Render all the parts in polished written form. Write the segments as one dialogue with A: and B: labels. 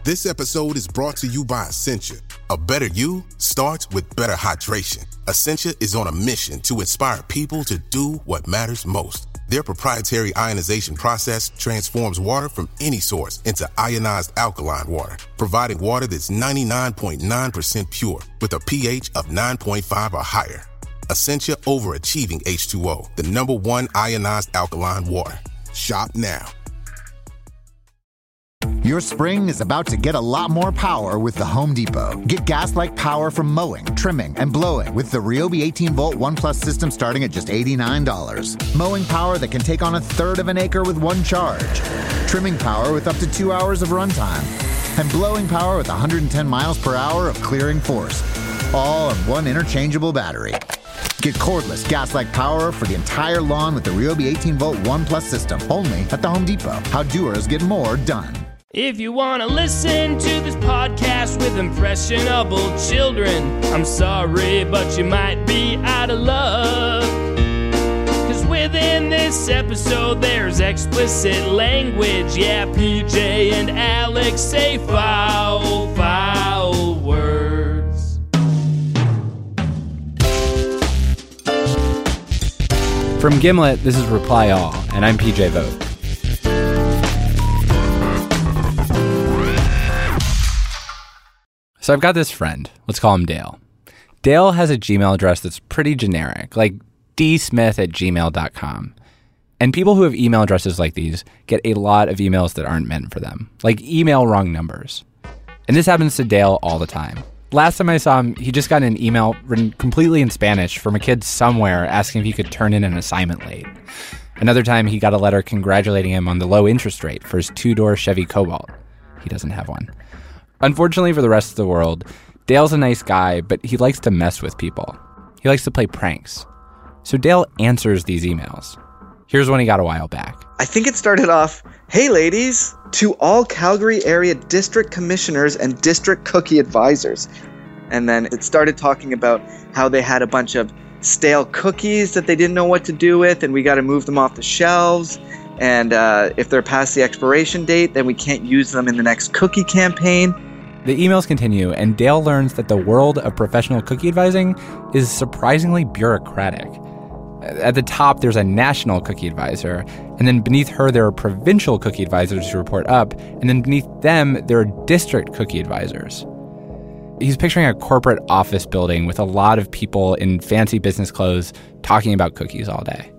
A: This episode is brought to you by Essentia. A better you starts with better hydration. Essentia is on a mission to inspire people to do what matters most. Their proprietary ionization process transforms water from any source into ionized alkaline water, providing water that's 99.9% pure with a pH of 9.5 or higher. Essentia Overachieving H2O, the #1 ionized alkaline water. Shop now.
B: Your spring is about to get a lot more power with the Home Depot. Get gas-like power from mowing, trimming, and blowing with the Ryobi 18-volt ONE+ system starting at just $89. Mowing power that can take on a third of an acre with one charge. Trimming power with up to 2 hours of runtime. And blowing power with 110 miles per hour of clearing force. All on one interchangeable battery. Get cordless gas-like power for the entire lawn with the Ryobi 18-volt ONE+ system. Only at the Home Depot. How doers get more done.
C: If you want to listen to this podcast with impressionable children, I'm sorry, but you might be out of luck. 'Cause within this episode, there's explicit language. Yeah, PJ and Alex say foul, foul words.
D: From Gimlet, this is Reply All, and I'm PJ Vogt. So I've got this friend. Let's call him Dale. Dale has a Gmail address that's pretty generic, like dsmith@gmail.com. And people who have email addresses like these get a lot of emails that aren't meant for them, like email wrong numbers. And this happens to Dale all the time. Last time I saw him, he just got an email written completely in Spanish from a kid somewhere asking if he could turn in an assignment late. Another time, he got a letter congratulating him on the low interest rate for his 2-door Chevy Cobalt. He doesn't have one. Unfortunately for the rest of the world, Dale's a nice guy, but he likes to mess with people. He likes to play pranks. So Dale answers these emails. Here's one he got a while back.
E: I think it started off, "Hey ladies, to all Calgary area district commissioners and district cookie advisors." And then it started talking about how they had a bunch of stale cookies that they didn't know what to do with, and we got to move them off the shelves. And if they're past the expiration date, then we can't use them in the next cookie campaign.
D: The emails continue, and Dale learns that the world of professional cookie advising is surprisingly bureaucratic. At the top, there's a national cookie advisor, and then beneath her, there are provincial cookie advisors who report up, and then beneath them, there are district cookie advisors. He's picturing a corporate office building with a lot of people in fancy business clothes talking about cookies all day.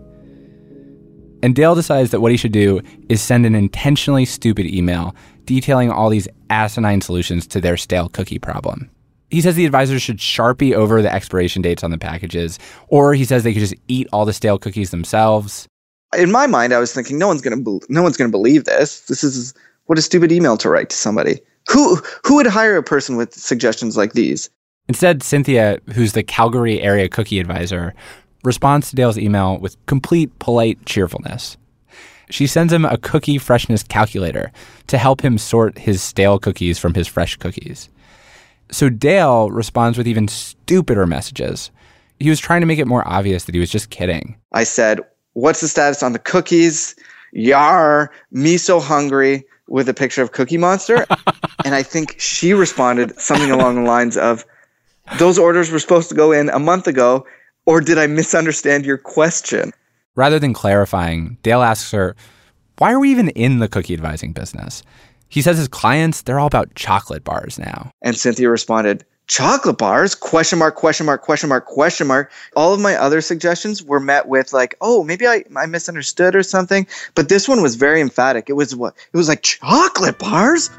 D: And Dale decides that what he should do is send an intentionally stupid email detailing all these asinine solutions to their stale cookie problem. He says the advisors should Sharpie over the expiration dates on the packages, or he says they could just eat all the stale cookies themselves.
E: In my mind, I was thinking, no one's going to believe this. This is what a stupid email to write to somebody. Who would hire a person with suggestions like these?
D: Instead, Cynthia, who's the Calgary area cookie advisor, responds to Dale's email with complete polite cheerfulness. She sends him a cookie freshness calculator to help him sort his stale cookies from his fresh cookies. So Dale responds with even stupider messages. He was trying to make it more obvious that he was just kidding.
E: I said, "What's the status on the cookies? Yar, me so hungry," with a picture of Cookie Monster. And I think she responded something along the lines of, "Those orders were supposed to go in a month ago, or did I misunderstand your question?"
D: Rather than clarifying, Dale asks her, why are we even in the cookie advising business? He says his clients, they're all about chocolate bars now.
E: And Cynthia responded, "Chocolate bars? Question mark, question mark, question mark, question mark." All of my other suggestions were met with like, "Oh, maybe I misunderstood or something." But this one was very emphatic. It was like, "Chocolate bars?"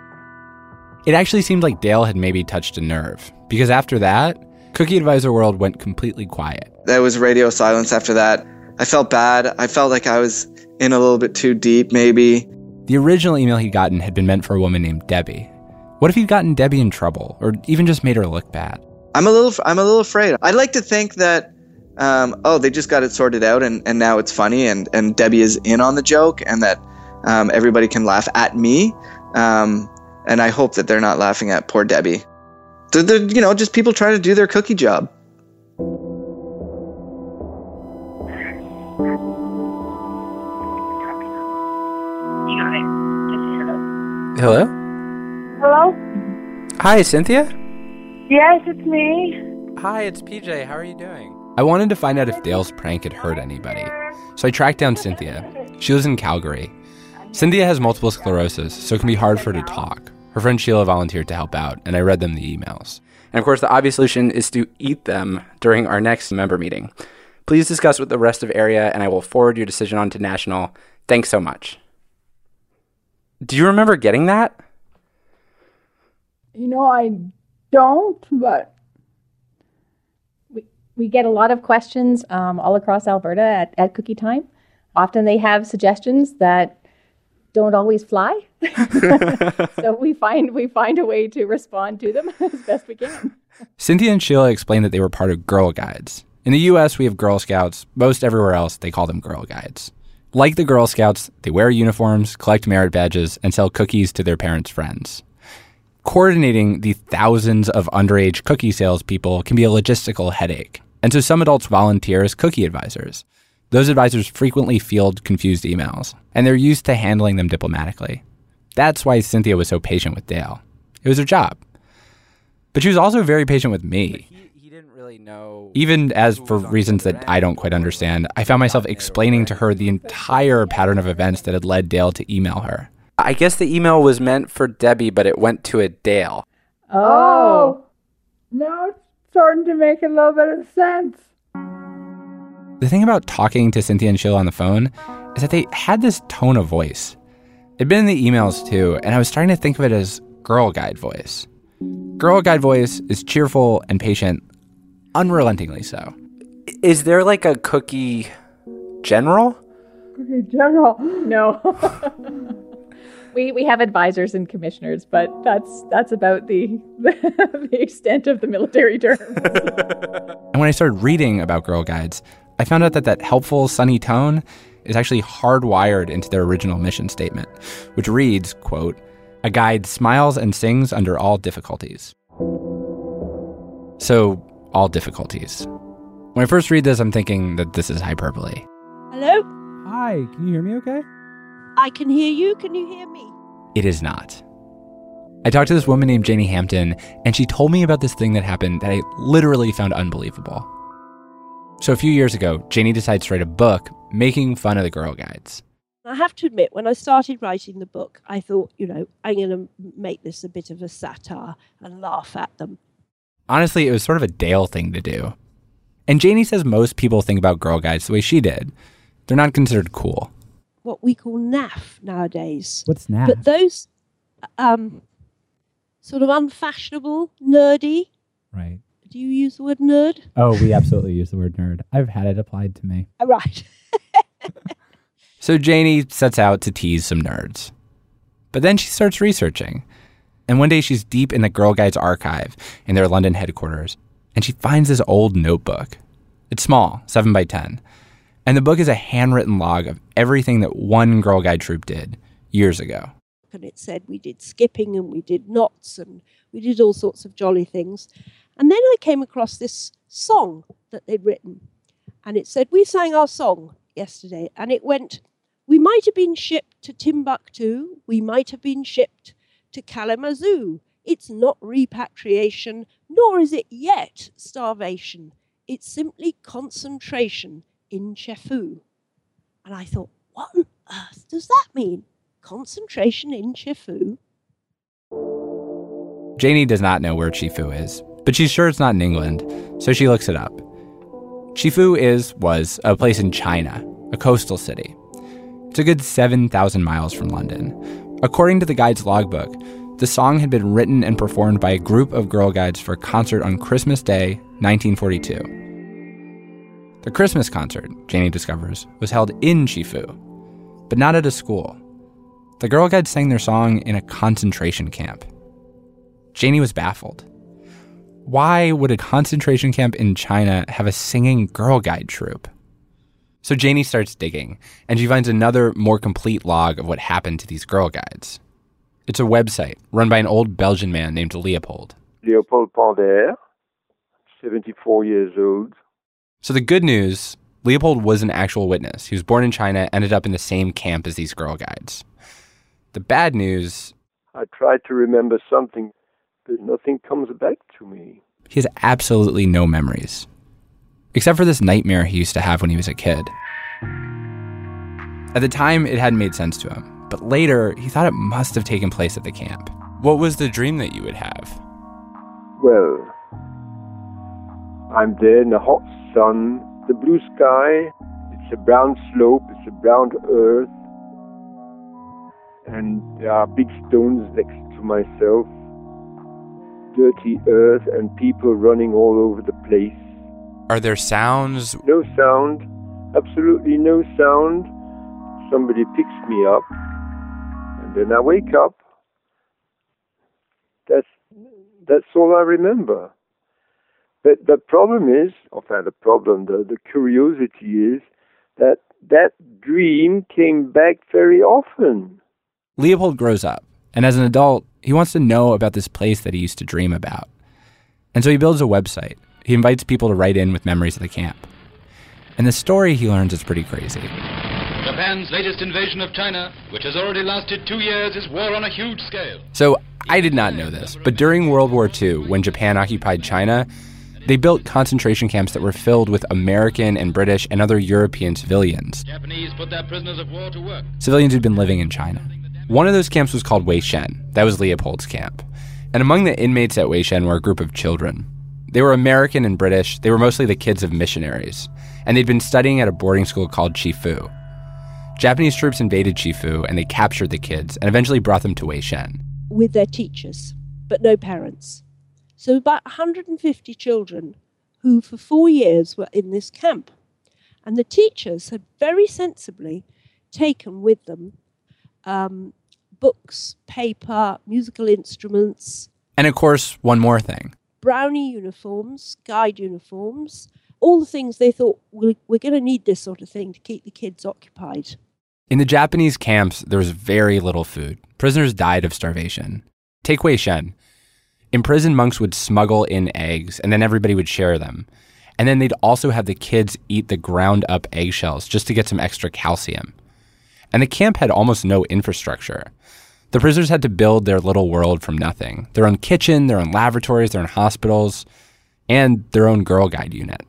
D: It actually seemed like Dale had maybe touched a nerve, because after that, Cookie Advisor World went completely quiet.
E: There was radio silence after that. I felt bad. I felt like I was in a little bit too deep, maybe.
D: The original email he'd gotten had been meant for a woman named Debbie. What if he'd gotten Debbie in trouble, or even just made her look bad?
E: I'm a little afraid. I'd like to think that, they just got it sorted out and now it's funny and Debbie is in on the joke and that everybody can laugh at me. And I hope that they're not laughing at poor Debbie. They're just people trying to do their cookie job.
D: Hello?
F: Hello?
D: Hi, Cynthia?
F: Yes, it's me.
D: Hi, it's PJ. How are you doing? I wanted to find out if Dale's prank had hurt anybody. So I tracked down Cynthia. She lives in Calgary. Cynthia has multiple sclerosis, so it can be hard for her to talk. Her friend Sheila volunteered to help out, and I read them the emails. And of course, the obvious solution is to eat them during our next member meeting. Please discuss with the rest of area, and I will forward your decision on to National. Thanks so much. Do you remember getting that?
G: I don't, but...
H: We get a lot of questions all across Alberta at Cookie Time. Often they have suggestions that don't always fly. So we find a way to respond to them as best we can.
D: Cynthia and Sheila explained that they were part of Girl Guides. In the U.S., we have Girl Scouts. Most everywhere else, they call them Girl Guides. Like the Girl Scouts, they wear uniforms, collect merit badges, and sell cookies to their parents' friends. Coordinating the thousands of underage cookie salespeople can be a logistical headache. And so some adults volunteer as cookie advisors. Those advisors frequently field confused emails, and they're used to handling them diplomatically. That's why Cynthia was so patient with Dale. It was her job. But she was also very patient with me. He didn't really know. Even as for reasons that I don't quite understand, I found myself explaining to her the entire pattern of events that had led Dale to email her. I guess the email was meant for Debbie, but it went to a Dale.
G: Oh. Now it's starting to make a little bit of sense.
D: The thing about talking to Cynthia and Sheila on the phone is that they had this tone of voice. It'd been in the emails too, and I was starting to think of it as Girl Guide voice. Girl Guide voice is cheerful and patient, unrelentingly so. Is there like a cookie general?
G: Cookie general?
H: No. We have advisors and commissioners, but that's about the extent of the military term.
D: And when I started reading about Girl Guides, I found out that helpful, sunny tone is actually hardwired into their original mission statement, which reads, quote, "A guide smiles and sings under all difficulties." So, all difficulties. When I first read this, I'm thinking that this is hyperbole.
F: Hello?
D: Hi, can you hear me okay?
F: I can hear you. Can you hear me?
D: It is not. I talked to this woman named Janie Hampton, and she told me about this thing that happened that I literally found unbelievable. So a few years ago, Janie decides to write a book making fun of the Girl Guides.
F: I have to admit, when I started writing the book, I thought, I'm going to make this a bit of a satire and laugh at them.
D: Honestly, it was sort of a Dale thing to do. And Janie says most people think about Girl Guides the way she did. They're not considered cool.
F: What we call naff nowadays.
D: What's naff?
F: But those sort of unfashionable, nerdy.
I: Right.
F: Do you use the word nerd?
I: Oh, we absolutely use the word nerd. I've had it applied to me.
F: Right.
D: So Janie sets out to tease some nerds. But then she starts researching. And one day she's deep in the Girl Guides archive in their London headquarters, and she finds this old notebook. It's small, 7 by 10. And the book is a handwritten log of everything that one Girl Guide troop did years ago.
F: And it said we did skipping and we did knots and we did all sorts of jolly things. And then I came across this song that they'd written. And it said, we sang our song yesterday. And it went, we might have been shipped to Timbuktu. We might have been shipped to Kalamazoo. It's not repatriation, nor is it yet starvation. It's simply concentration in Chefoo. And I thought, what on earth does that mean? Concentration in Chefoo?
D: Janie does not know where Chefoo is, but she's sure it's not in England, so she looks it up. Chefoo was a place in China, a coastal city. It's a good 7,000 miles from London. According to the guide's logbook, the song had been written and performed by a group of Girl Guides for a concert on Christmas Day, 1942. The Christmas concert, Janie discovers, was held in Chefoo, but not at a school. The Girl Guides sang their song in a concentration camp. Janie was baffled. Why would a concentration camp in China have a singing Girl Guide troupe? So Janie starts digging, and she finds another, more complete log of what happened to these Girl Guides. It's a website run by an old Belgian man named Leopold.
J: Leopold Pander, 74 years old.
D: So the good news, Leopold was an actual witness. He was born in China, ended up in the same camp as these Girl Guides. The bad news...
J: I try to remember something, but nothing comes back to me.
D: He has absolutely no memories, except for this nightmare he used to have when he was a kid. At the time, it hadn't made sense to him, but later, he thought it must have taken place at the camp. What was the dream that you would have?
J: Well, I'm there in the hot sun, the blue sky, it's a brown slope, it's a brown earth, and there are big stones next to myself, dirty earth, and people running all over the place.
D: Are there sounds?
J: No sound, absolutely no sound. Somebody picks me up, and then I wake up. That's all I remember. But the problem is, the curiosity is that dream came back very often.
D: Leopold grows up, and as an adult, he wants to know about this place that he used to dream about. And so he builds a website. He invites people to write in with memories of the camp. And the story he learns is pretty crazy.
K: Japan's latest invasion of China, which has already lasted 2 years, is war on a huge scale.
D: So I did not know this, but during World War II, when Japan occupied China, they built concentration camps that were filled with American and British and other European civilians.
K: Japanese put their prisoners of war to work.
D: Civilians who'd been living in China. One of those camps was called Weishen. That was Leopold's camp. And among the inmates at Weishen were a group of children. They were American and British. They were mostly the kids of missionaries. And they'd been studying at a boarding school called Chifu. Japanese troops invaded Chifu, and they captured the kids and eventually brought them to Weishen.
F: With their teachers, but no parents. So about 150 children who for 4 years were in this camp. And the teachers had very sensibly taken with them books, paper, musical instruments.
D: And of course, one more thing.
F: Brownie uniforms, guide uniforms, all the things they thought, we're going to need this sort of thing to keep the kids occupied.
D: In the Japanese camps, there was very little food. Prisoners died of starvation. Take Weishen. Imprisoned monks would smuggle in eggs, and then everybody would share them. And then they'd also have the kids eat the ground-up eggshells just to get some extra calcium. And the camp had almost no infrastructure. The prisoners had to build their little world from nothing. Their own kitchen, their own laboratories, their own hospitals, and their own Girl Guide unit.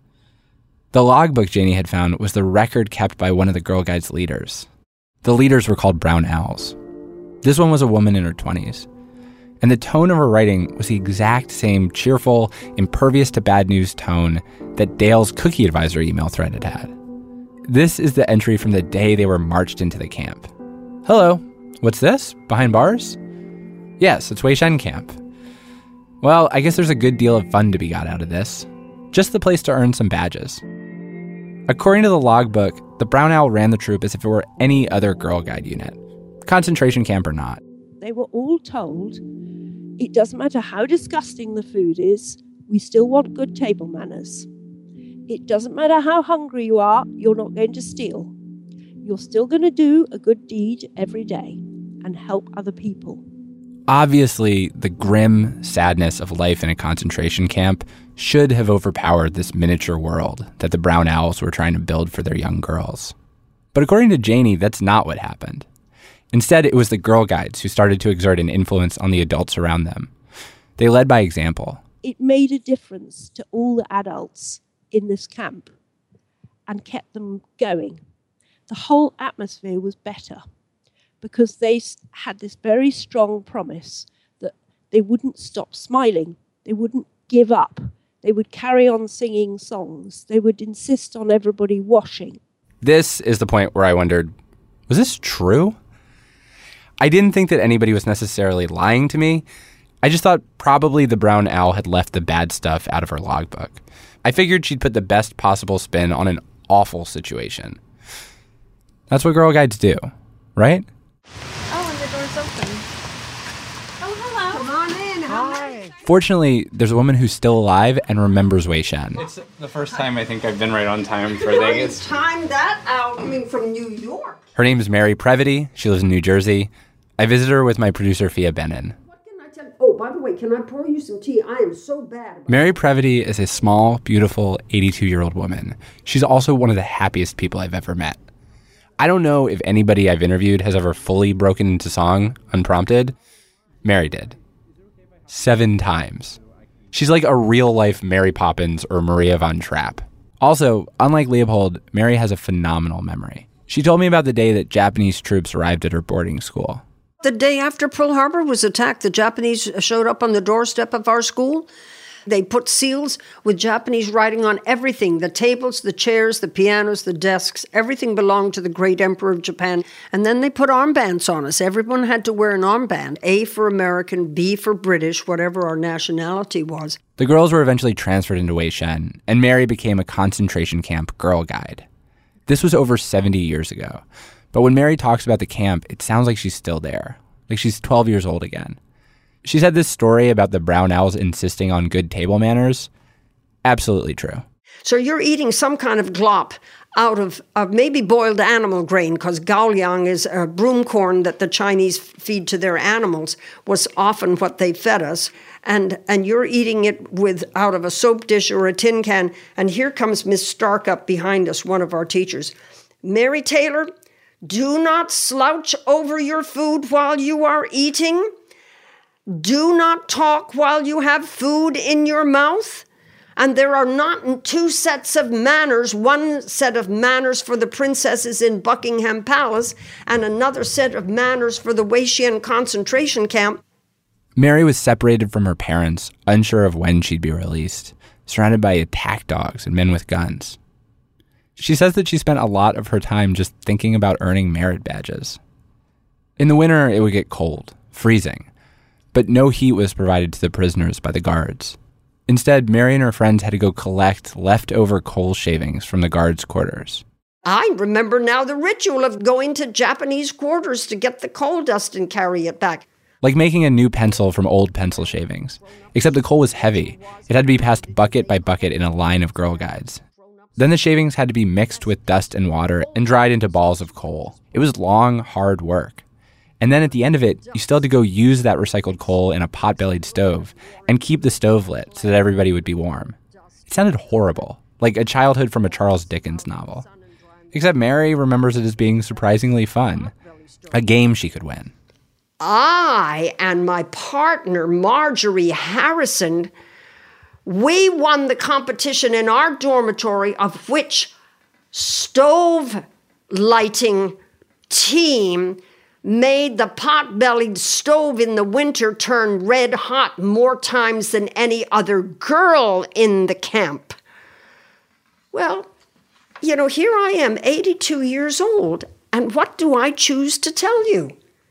D: The logbook Janie had found was the record kept by one of the Girl Guide's leaders. The leaders were called Brown Owls. This one was a woman in her 20s. And the tone of her writing was the exact same cheerful, impervious to bad news tone that Dale's cookie advisor email thread had had. This is the entry from the day they were marched into the camp. Hello, what's this? Behind bars? Yes, it's Weishen Camp. Well, I guess there's a good deal of fun to be got out of this. Just the place to earn some badges. According to the logbook, the Brown Owl ran the troop as if it were any other Girl Guide unit, concentration camp or not.
F: They were all told, it doesn't matter how disgusting the food is, we still want good table manners. It doesn't matter how hungry you are, you're not going to steal. You're still going to do a good deed every day and help other people.
D: Obviously, the grim sadness of life in a concentration camp should have overpowered this miniature world that the Brown Owls were trying to build for their young girls. But according to Janie, that's not what happened. Instead, it was the Girl Guides who started to exert an influence on the adults around them. They led by example.
F: It made a difference to all the adults in this camp and kept them going. The whole atmosphere was better because they had this very strong promise that they wouldn't stop smiling. They wouldn't give up. They would carry on singing songs. They would insist on everybody washing.
D: This is the point where I wondered, was this true? I didn't think that anybody was necessarily lying to me. I just thought probably the Brown Owl had left the bad stuff out of her logbook. I figured she'd put the best possible spin on an awful situation. That's what Girl Guides do, right?
L: Oh, and the door's open. Oh, hello. Come on in. Hi.
D: Fortunately, there's a woman who's still alive and remembers Weishen.
M: It's the first time I think I've been right on time for
L: things. Timed that out coming from New York.
D: Her name is Mary Previty. She lives in New Jersey. I visited her with my producer, Fia Benin.
L: What can I tell you? Oh, by the way, can I pour you some tea? I am so bad.
D: Mary Previty is a small, beautiful, 82-year-old woman. She's also one of the happiest people I've ever met. I don't know if anybody I've interviewed has ever fully broken into song unprompted, Mary did. 7 times. She's like a real-life Mary Poppins or Maria von Trapp. Also, unlike Leopold, Mary has a phenomenal memory. She told me about the day that Japanese troops arrived at her boarding school.
N: The day after Pearl Harbor was attacked, the Japanese showed up on the doorstep of our school. They put seals with Japanese writing on everything, the tables, the chairs, the pianos, the desks. Everything belonged to the great Emperor of Japan. And then they put armbands on us. Everyone had to wear an armband, A for American, B for British, whatever our nationality was.
D: The girls were eventually transferred into Weishen, and Mary became a concentration camp girl guide. This was over 70 years ago. But when Mary talks about the camp, it sounds like she's still there, like she's 12 years old again. She said this story about the brown owls insisting on good table manners. Absolutely true.
N: So you're eating some kind of glop out of maybe boiled animal grain, because gaoliang is a broom corn that the Chinese feed to their animals, was often what they fed us. And you're eating it out of a soap dish or a tin can. And here comes Miss Stark up behind us, one of our teachers. Mary Taylor, do not slouch over your food while you are eating. Do not talk while you have food in your mouth. And there are not 2 sets of manners, one set of manners for the princesses in Buckingham Palace and another set of manners for the Weishen concentration camp.
D: Mary was separated from her parents, unsure of when she'd be released, surrounded by attack dogs and men with guns. She says that she spent a lot of her time just thinking about earning merit badges. In the winter, it would get cold, freezing. But no heat was provided to the prisoners by the guards. Instead, Mary and her friends had to go collect leftover coal shavings from the guards' quarters.
N: I remember now the ritual of going to Japanese quarters to get the coal dust and carry it back.
D: Like making a new pencil from old pencil shavings. Except the coal was heavy. It had to be passed bucket by bucket in a line of Girl Guides. Then the shavings had to be mixed with dust and water and dried into balls of coal. It was long, hard work. And then at the end of it, you still had to go use that recycled coal in a pot-bellied stove and keep the stove lit so that everybody would be warm. It sounded horrible, like a childhood from a Charles Dickens novel. Except Mary remembers it as being surprisingly fun. A game she could win.
N: I and my partner, Marjorie Harrison, we won the competition in our dormitory of which stove lighting team made the pot-bellied stove in the winter turn red hot more times than any other girl in the camp. Well, here I am, 82 years old, and what do I choose to tell you?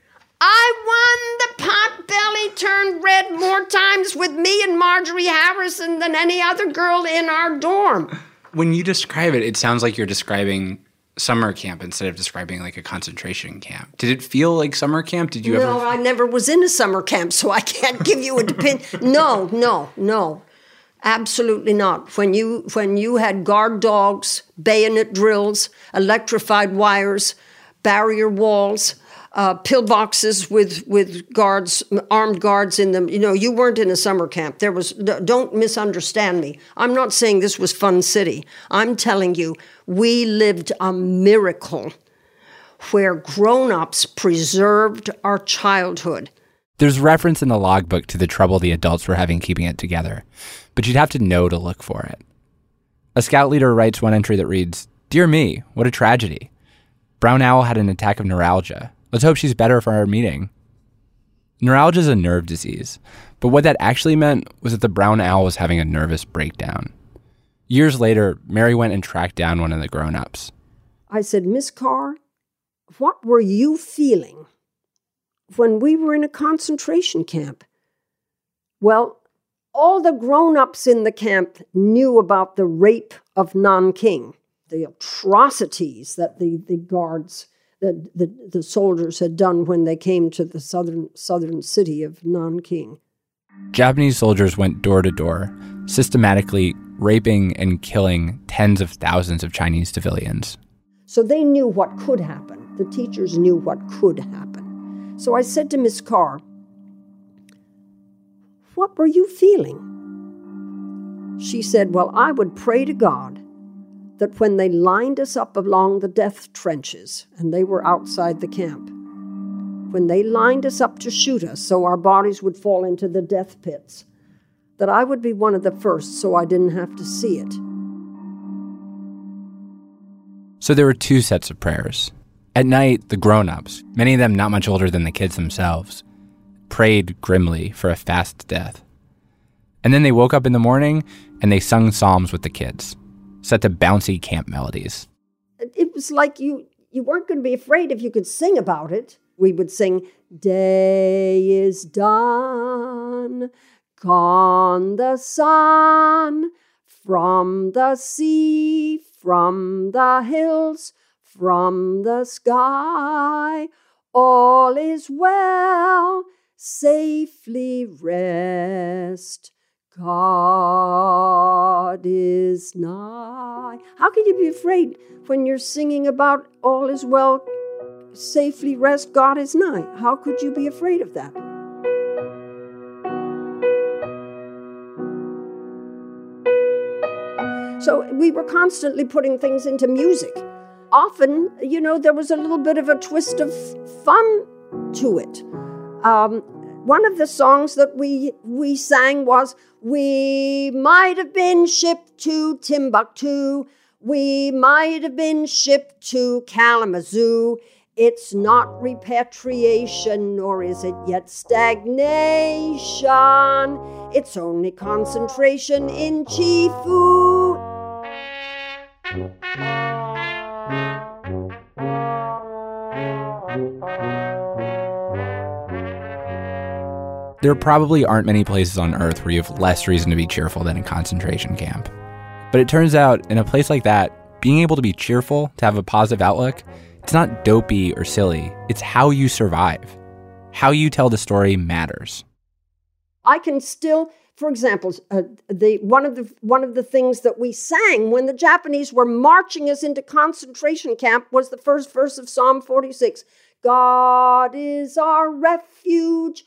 N: I won the pot-belly turned red more times with me and Marjorie Harrison than any other girl in our dorm.
M: When you describe it, it sounds like you're describing summer camp instead of describing like a concentration camp. Did it feel like summer camp? Did you ever?
N: No, I never was in a summer camp, so I can't give you a No. Absolutely not. When you had guard dogs, bayonet drills, electrified wires, barrier walls, pillboxes with guards, armed guards in them. You weren't in a summer camp. Don't misunderstand me. I'm not saying this was Fun City. I'm telling you, we lived a miracle where grown-ups preserved our childhood.
D: There's reference in the logbook to the trouble the adults were having keeping it together, but you'd have to know to look for it. A scout leader writes one entry that reads, "Dear me, what a tragedy. Brown Owl had an attack of neuralgia. Let's hope she's better for our meeting." Neuralgia is a nerve disease, but what that actually meant was that the brown owl was having a nervous breakdown. Years later, Mary went and tracked down one of the grown-ups.
N: I said, "Miss Carr, what were you feeling when we were in a concentration camp?" Well, all the grown-ups in the camp knew about the rape of Nanking, the atrocities that the guards, the soldiers had done when they came to the southern city of Nanking.
D: Japanese soldiers went door to door, systematically raping and killing tens of thousands of Chinese civilians.
N: So they knew what could happen. The teachers knew what could happen. So I said to Miss Carr, "What were you feeling?" She said, "Well, I would pray to God that when they lined us up along the death trenches, and they were outside the camp, when they lined us up to shoot us so our bodies would fall into the death pits, that I would be one of the first so I didn't have to see it.
D: So there were two sets of prayers. At night, the grown-ups, many of them not much older than the kids themselves, prayed grimly for a fast death. And then they woke up in the morning and they sung psalms with the kids, set to bouncy camp melodies.
N: It was like you weren't going to be afraid if you could sing about it. We would sing, "Day is done, gone the sun, from the sea, from the hills, from the sky, all is well, safely rest. God is nigh." How can you be afraid when you're singing about all is well, safely rest, God is nigh? How could you be afraid of that? So we were constantly putting things into music. Often, there was a little bit of a twist of fun to it. One of the songs that we sang was, "We might have been shipped to Timbuktu. We might have been shipped to Kalamazoo. It's not repatriation, nor is it yet stagnation. It's only concentration in Chifu."
D: There probably aren't many places on Earth where you have less reason to be cheerful than a concentration camp. But it turns out, in a place like that, being able to be cheerful, to have a positive outlook, it's not dopey or silly. It's how you survive. How you tell the story matters.
N: I can still, for example, one of the things that we sang when the Japanese were marching us into concentration camp was the first verse of Psalm 46. "God is our refuge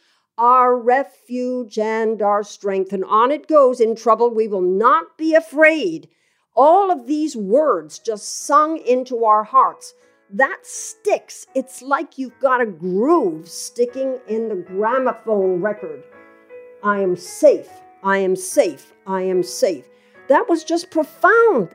N: and our strength." And on it goes, "In trouble we will not be afraid." All of these words just sung into our hearts. That sticks. It's like you've got a groove sticking in the gramophone record. I am safe. I am safe. I am safe. That was just profound.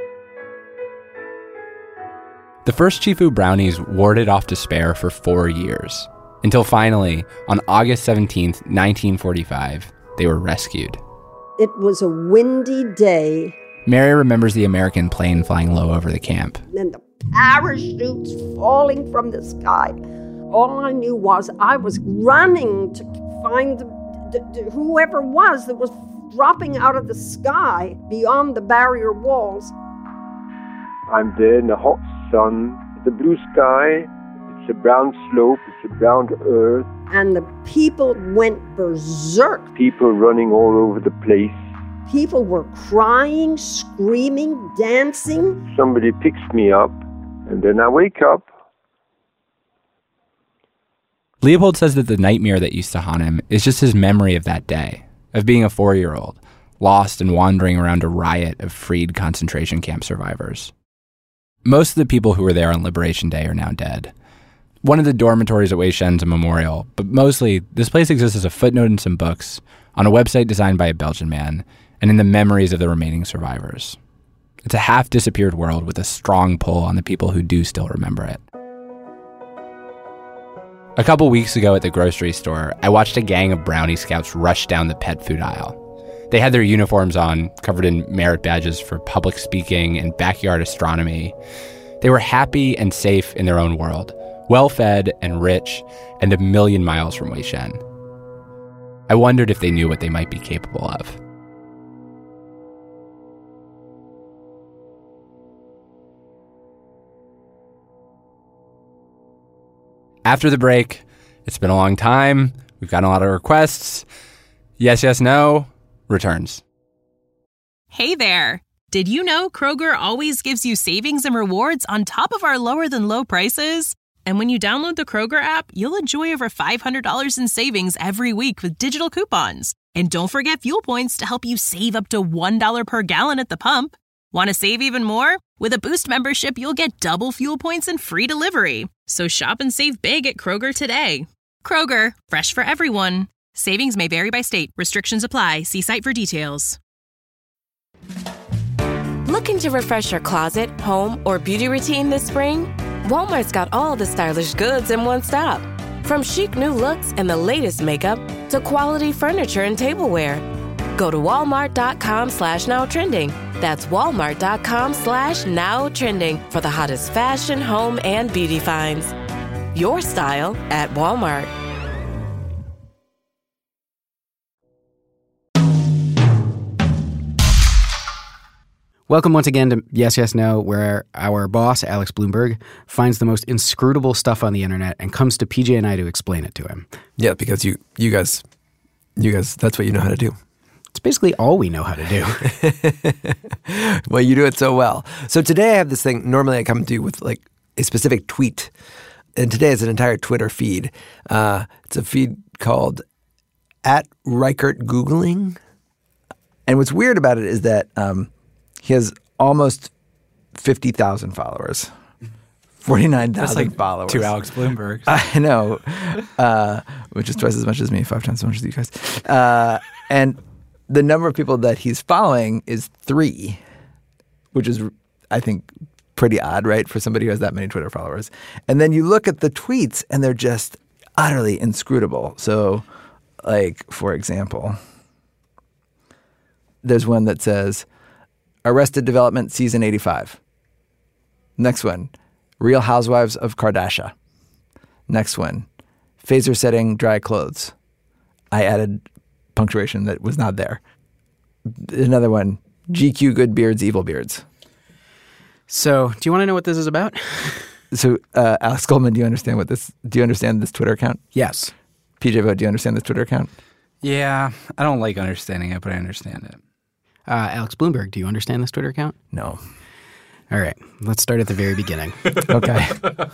D: The first Chifu brownies warded off despair for 4 years, until finally, on August 17th, 1945, they were rescued.
N: It was a windy day.
D: Mary remembers the American plane flying low over the camp.
N: And the parachutes falling from the sky. All I knew was I was running to find whoever was that was dropping out of the sky beyond the barrier walls.
J: I'm there in the hot sun, the blue sky. It's a brown slope, it's a brown earth.
N: And the people went berserk.
J: People running all over the place.
N: People were crying, screaming, dancing.
J: Somebody picks me up, and then I wake up.
D: Leopold says that the nightmare that used to haunt him is just his memory of that day, of being a 4-year-old, lost and wandering around a riot of freed concentration camp survivors. Most of the people who were there on Liberation Day are now dead. One of the dormitories at Weishen's a memorial, but mostly this place exists as a footnote in some books, on a website designed by a Belgian man, and in the memories of the remaining survivors. It's a half-disappeared world with a strong pull on the people who do still remember it. A couple weeks ago at the grocery store, I watched a gang of Brownie Scouts rush down the pet food aisle. They had their uniforms on, covered in merit badges for public speaking and backyard astronomy. They were happy and safe in their own world, well-fed and rich, and a million miles from Weishen. I wondered if they knew what they might be capable of. After the break, it's been a long time. We've gotten a lot of requests. Yes, yes, no returns.
O: Hey there. Did you know Kroger always gives you savings and rewards on top of our lower than low prices? And when you download the Kroger app, you'll enjoy over $500 in savings every week with digital coupons. And don't forget fuel points to help you save up to $1 per gallon at the pump. Want to save even more? With a Boost membership, you'll get double fuel points and free delivery. So shop and save big at Kroger today. Kroger, fresh for everyone. Savings may vary by state. Restrictions apply. See site for details.
P: Looking to refresh your closet, home, or beauty routine this spring? Walmart's got all the stylish goods in one stop. From chic new looks and the latest makeup to quality furniture and tableware. Go to walmart.com/nowtrending. That's walmart.com/nowtrending for the hottest fashion, home, and beauty finds. Your style at Walmart.
Q: Welcome once again to Yes, Yes, No, where our boss, Alex Bloomberg, finds the most inscrutable stuff on the internet and comes to PJ and I to explain it to him.
R: Yeah, because you guys, that's what you know how to do.
Q: It's basically all we know how to do.
R: Well, you do it so well. So today I have this thing. Normally I come to you with like a specific tweet. And today it's an entire Twitter feed. It's a feed called @ReichertGoogling. And what's weird about it is that he has almost 50,000 followers, 49,000 followers.
D: To Alex Bloomberg.
R: I know, which is twice as much as me, 5 times as much as you guys. And the number of people that he's following is 3, which is, I think, pretty odd, right, for somebody who has that many Twitter followers. And then you look at the tweets, and they're just utterly inscrutable. So, like, for example, there's one that says, Arrested Development Season 85. Next one, Real Housewives of Kardashian. Next one, phaser setting dry clothes. I added punctuation that was not there. Another one, GQ Good Beards, Evil Beards.
Q: So, do you want to know what this is about?
R: So, Alex Goldman, do you understand this Twitter account?
Q: Yes.
R: PJ Vogt, do you understand this Twitter account?
D: Yeah, I don't like understanding it, but I understand it.
Q: Alex Bloomberg, do you understand this Twitter account?
R: No.
Q: All right. Let's start at the very beginning.
R: Okay.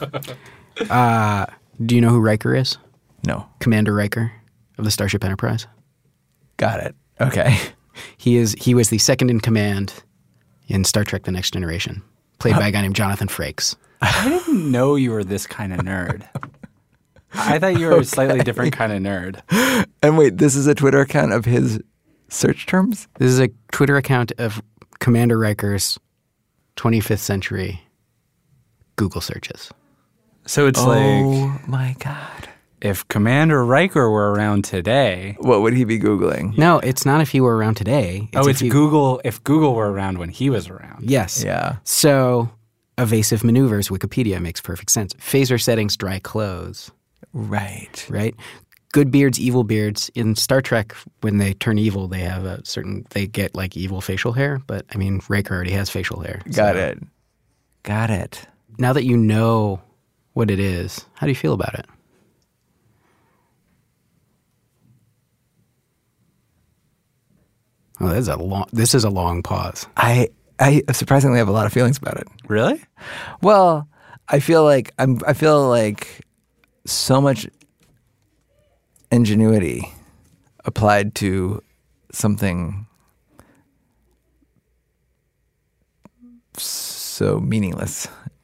Q: Do you know who Riker is?
R: No.
Q: Commander Riker of the Starship Enterprise.
R: Got it. Okay.
Q: He was the second in command in Star Trek The Next Generation, played by a guy named Jonathan Frakes.
D: I didn't know you were this kind of nerd. I thought you were a slightly different kind of nerd.
R: And wait, this is a Twitter account of his search terms?
Q: This is a Twitter account of Commander Riker's 25th century Google searches.
D: So it's
R: oh my God.
D: If Commander Riker were around today,
R: what would he be Googling?
Q: No, it's not if he were around today.
D: It's Google if Google were around when he was around.
Q: Yes.
R: Yeah.
Q: So evasive maneuvers, Wikipedia makes perfect sense. Phaser settings, dry clothes.
R: Right.
Q: Right? Good beards, evil beards. In Star Trek, when they turn evil, they have they get like evil facial hair. But I mean, Riker already has facial hair.
R: Got it.
Q: Now that you know what it is, how do you feel about it? Oh, this is a long pause.
R: I surprisingly have a lot of feelings about it.
D: Really?
R: Well, I feel like so much ingenuity applied to something so meaningless.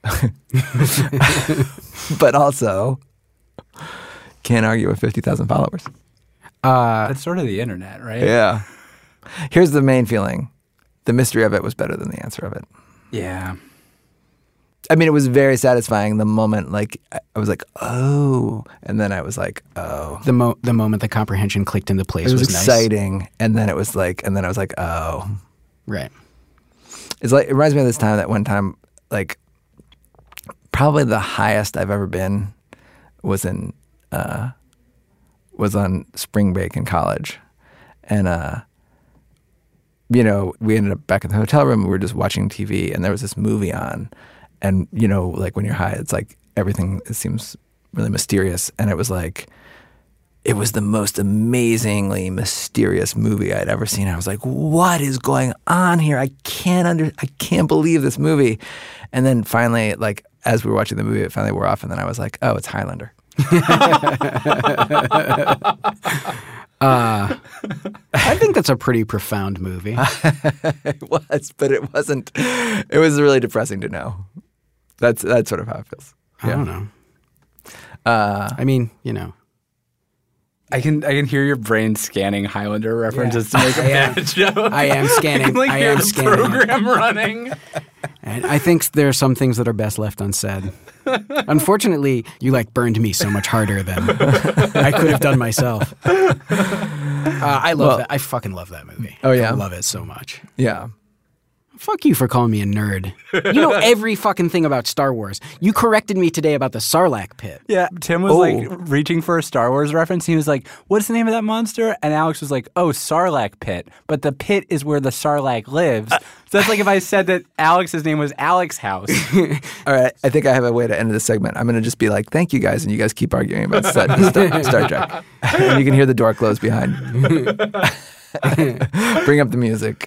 R: But also can't argue with 50,000 followers.
D: That's sort of the internet, right?
R: Yeah. Here's the main feeling. The mystery of it was better than the answer of it.
D: Yeah.
R: I mean, it was very satisfying the moment, like, I was like, oh. And then I was like, oh.
Q: The moment the comprehension clicked into place was
R: exciting.
Q: Nice.
R: And then it was like, and then I was like, oh.
Q: Right.
R: It's like, it reminds me of this time that one time, like, probably the highest I've ever been was on spring break in college. And, you know, we ended up back in the hotel room. We were just watching TV, and there was this movie on. And, you know, like when you're high, it's like everything seems really mysterious. And it was like, it was the most amazingly mysterious movie I'd ever seen. I was like, what is going on here? I can't believe this movie. And then finally, like, as we were watching the movie, it finally wore off. And then I was like, oh, it's Highlander.
Q: I think that's a pretty profound movie.
R: It was, but it wasn't. It was really depressing to know. That's sort of how it feels.
Q: I don't know. I mean,
D: I can hear your brain scanning Highlander references to make a bad joke.
Q: I am scanning.
D: I am scanning. Program running.
Q: And I think there are some things that are best left unsaid. Unfortunately, you burned me so much harder than I could have done myself. I love that. I fucking love that movie.
R: Oh yeah,
Q: I love it so much.
R: Yeah.
Q: Fuck you for calling me a nerd. You know every fucking thing about Star Wars. You corrected me today about the Sarlacc pit.
D: Yeah, Tim was reaching for a Star Wars reference. He was like, "What's the name of that monster?" And Alex was like, "Oh, Sarlacc pit." But the pit is where the Sarlacc lives. So that's like if I said that Alex's name was Alex House.
R: All right, I think I have a way to end this segment. I'm going to just be like, "Thank you guys," and you guys keep arguing about Star Trek. And you can hear the door close behind. Bring up the music.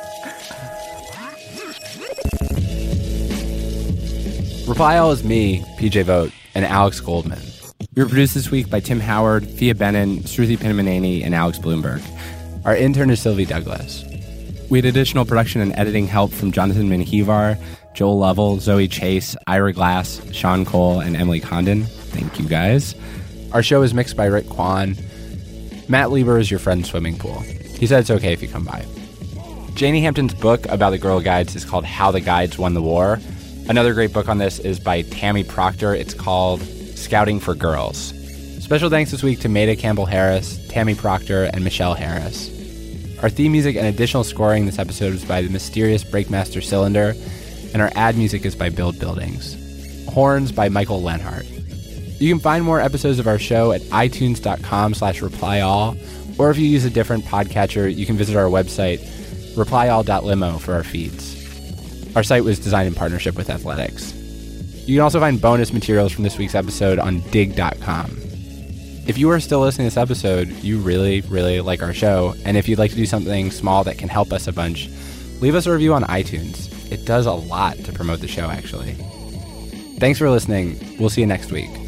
D: Reply All is me, PJ Vogt, and Alex Goldman. We were produced this week by Tim Howard, Fia Benin, Shruti Pinnamaneni, and Alex Bloomberg. Our intern is Sylvie Douglas. We had additional production and editing help from Jonathan Minhivar, Joel Lovell, Zoe Chase, Ira Glass, Sean Cole, and Emily Condon. Thank you, guys. Our show is mixed by Rick Kwan. Matt Lieber is your friend's swimming pool. He said it's okay if you come by. Janie Hampton's book about the Girl Guides is called How the Guides Won the War. Another great book on this is by Tammy Proctor. It's called Scouting for Girls. Special thanks this week to Maida Campbell-Harris, Tammy Proctor, and Michelle Harris. Our theme music and additional scoring this episode was by the mysterious Breakmaster Cylinder, and our ad music is by Build Buildings. Horns by Michael Lenhart. You can find more episodes of our show at itunes.com/replyall, or if you use a different podcatcher, you can visit our website, replyall.limo, for our feeds. Our site was designed in partnership with Athletics. You can also find bonus materials from this week's episode on dig.com. If you are still listening to this episode, you really, really like our show, and if you'd like to do something small that can help us a bunch, leave us a review on iTunes. It does a lot to promote the show, actually. Thanks for listening. We'll see you next week.